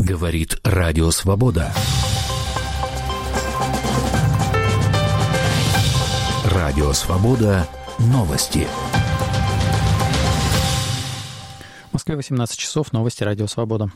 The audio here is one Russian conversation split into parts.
Говорит Радио Свобода. Радио Свобода. Новости. В Москве 18 часов. Новости Радио Свобода.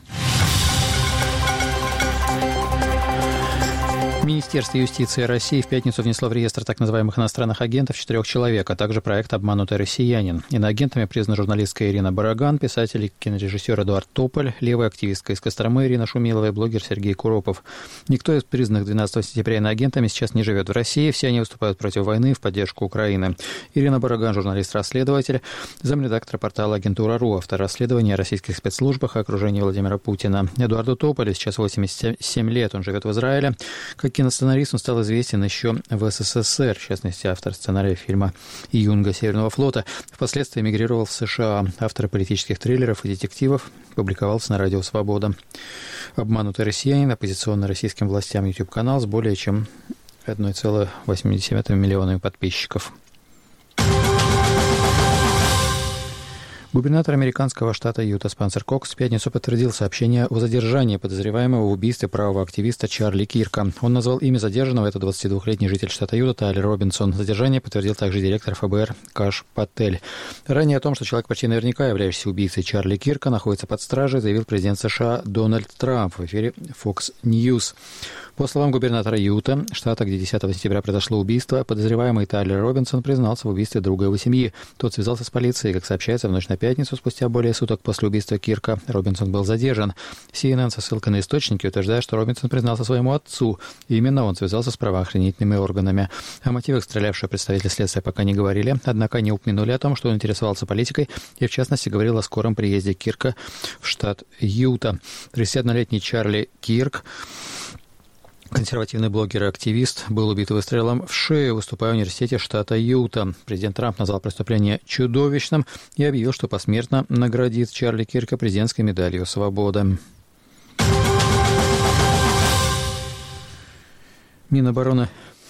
Министерство юстиции России в пятницу внесло в реестр так называемых иностранных агентов 4 человек, а также проект «Обманутый россиянин». Иноагентами признана журналистка Ирина Бараган, писатель и кинорежиссер Эдуард Тополь, левая активистка из Костромы Ирина Шумилова и блогер Сергей Куропов. Никто из признанных 12 сентября иноагентами сейчас не живет в России, все они выступают против войны в поддержку Украины. Ирина Бараган – журналист-расследователь, замредактора портала «Агентура.ру», автор расследования о российских спецслужбах и окружении Владимира Путина. Эдуарду Тополю сейчас 87 лет, он живет в Израиле. Как киносценарист он стал известен еще в СССР, в частности, автор сценария фильма «Юнга Северного флота». Впоследствии эмигрировал в США. Автор политических триллеров и детективов, публиковался на Радио Свобода. «Обманутый россиянин» — оппозиционный российским властям YouTube-канал с более чем 1,8 миллиона подписчиков. Губернатор американского штата Юта Спенсер Кокс в пятницу подтвердил сообщение о задержании подозреваемого в убийстве правого активиста Чарли Кирка. Он назвал имя задержанного, это 22-летний житель штата Юта Тайлер Робинсон. Задержание подтвердил также директор ФБР Каш Патель. Ранее о том, что человек почти наверняка являющийся убийцей Чарли Кирка находится под стражей, заявил президент США Дональд Трамп в эфире Fox News. По словам губернатора Юта, штата, где 10 сентября произошло убийство, подозреваемый Тайлер Робинсон признался в убийстве друга его семьи. Тот связался с полицией. Как сообщается, в ночь на пятницу, спустя более суток после убийства Кирка, Робинсон был задержан. CNN со ссылкой на источники утверждает, что Робинсон признался своему отцу. Именно он связался с правоохранительными органами. О мотивах стрелявшего представители следствия пока не говорили, однако не упомянули о том, что он интересовался политикой и, в частности, говорил о скором приезде Кирка в штат Юта. 31-летний Чарли Кирк, консервативный блогер и активист, был убит выстрелом в шею, выступая в университете штата Юта. Президент Трамп назвал преступление чудовищным и объявил, что посмертно наградит Чарли Кирка президентской медалью свободы. Минобороны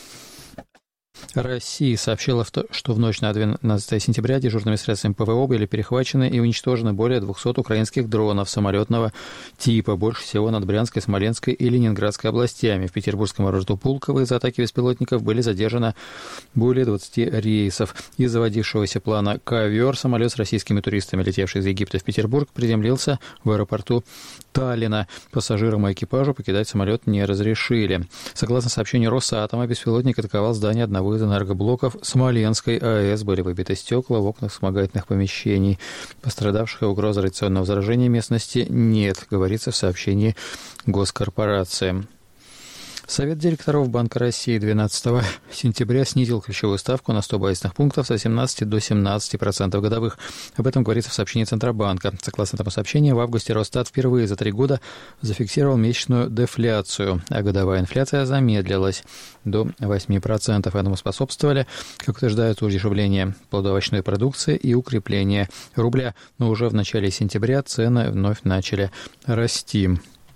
России сообщила, что в ночь на 12 сентября дежурными средствами ПВО были перехвачены и уничтожены более 200 украинских дронов самолетного типа, больше всего над Брянской, Смоленской и Ленинградской областями. В Петербургском аэропорту Пулково из-за атаки беспилотников были задержаны более 20 рейсов. Из заводившегося плана «Ковер» самолет с российскими туристами, летевший из Египта в Петербург, приземлился в аэропорту Таллина. Пассажирам и экипажу покидать самолет не разрешили. Согласно сообщению Росатома, беспилотник атаковал здание одного из энергоблоков Смоленской АЭС. Были выбиты стекла в окнах вспомогательных помещений. Пострадавших и угрозы радиационного заражения местности нет, говорится в сообщении госкорпорации. Совет директоров Банка России 12 сентября снизил ключевую ставку на 100 базисных пунктов с 18 до 17% годовых. Об этом говорится в сообщении Центробанка. Согласно этому сообщению, в августе Росстат впервые за 3 года зафиксировал месячную дефляцию, а годовая инфляция замедлилась до 8%. Этому способствовали, как утверждают, удешевление плодоовощной продукции и укрепление рубля. Но уже в начале сентября цены вновь начали расти.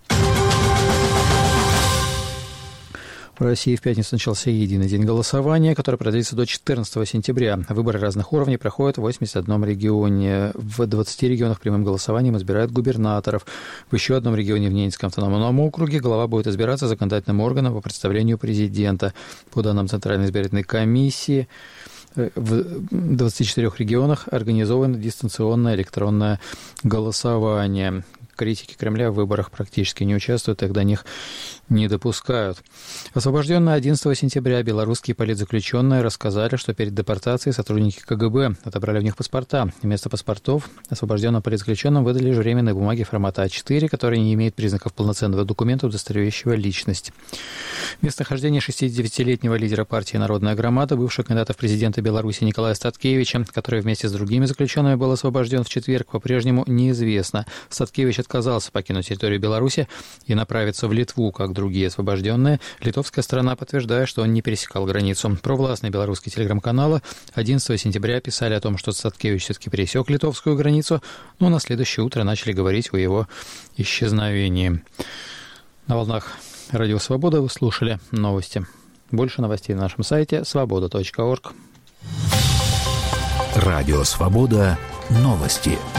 В России в пятницу начался единый день голосования, который продлится до 14 сентября. Выборы разных уровней проходят в 81 регионе. В 20 регионах прямым голосованием избирают губернаторов. В еще одном регионе, в Ненецком автономном округе, глава будет избираться законодательным органом по представлению президента. По данным Центральной избирательной комиссии, в 24 регионах организовано дистанционное электронное голосование. Критики Кремля в выборах практически не участвуют, их до них не допускают. Освобожденные 11 сентября белорусские политзаключенные рассказали, что перед депортацией сотрудники КГБ отобрали у них паспорта. Вместо паспортов освобожденным политзаключенным выдали лишь временные бумаги формата А4, которые не имеют признаков полноценного документа, удостоверяющего личность. Местонахождение 69-летнего лидера партии «Народная громада», бывшего кандидата в президенты Беларуси Николая Статкевича, который вместе с другими заключенными был освобожден в четверг, по-прежнему неизвестно. Статкевич отказался покинуть территорию Беларуси и направиться в Литву, как другие освобожденные. Литовская сторона подтверждает, что он не пересекал границу. Провластные белорусские телеграм-каналы 11 сентября писали о том, что Статкевич все-таки пересек литовскую границу, но на следующее утро начали говорить о его исчезновении. На волнах Радио Свобода вы слушали новости. Больше новостей на нашем сайте svoboda.org. Радио Свобода. Новости.